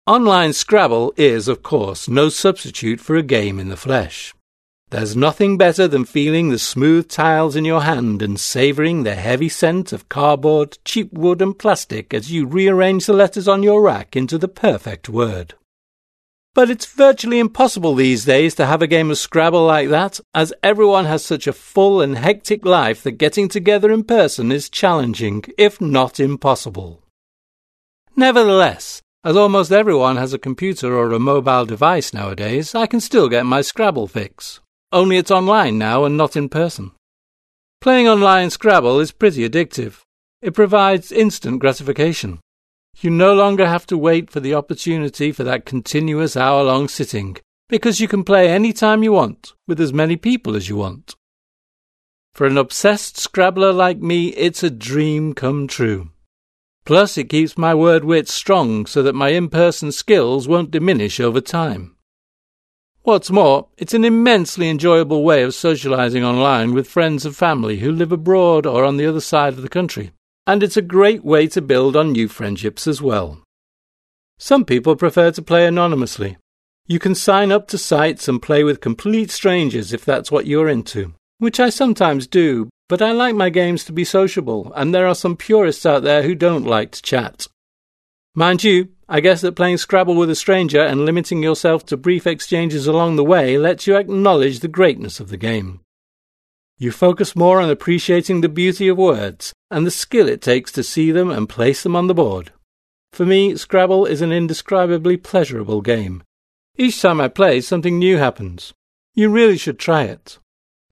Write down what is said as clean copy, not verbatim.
Online Scrabble is, of course, no substitute for a game in the flesh. There's nothing better than feeling the smooth tiles in your hand and savouring the heavy scent of cardboard, cheap wood and plastic as you rearrange the letters on your rack into the perfect word. But it's virtually impossible these days to have a game of Scrabble like that, as everyone has such a full and hectic life that getting together in person is challenging, if not impossible. Nevertheless, as almost everyone has a computer or a mobile device nowadays, I can still get my Scrabble fix. Only it's online now and not in person. Playing online Scrabble is pretty addictive. It provides instant gratification. You no longer have to wait for the opportunity for that continuous hour-long sitting, because you can play any time you want, with as many people as you want. For an obsessed Scrabbler like me, it's a dream come true. Plus, it keeps my word wit strong so that my in-person skills won't diminish over time. What's more, it's an immensely enjoyable way of socializing online with friends and family who live abroad or on the other side of the country. And it's a great way to build on new friendships as well. Some people prefer to play anonymously. You can sign up to sites and play with complete strangers if that's what you're into, which I sometimes do, but I like my games to be sociable, and there are some purists out there who don't like to chat. Mind you, I guess that playing Scrabble with a stranger and limiting yourself to brief exchanges along the way lets you acknowledge the greatness of the game. You focus more on appreciating the beauty of words and the skill it takes to see them and place them on the board. For me, Scrabble is an indescribably pleasurable game. Each time I play, something new happens. You really should try it.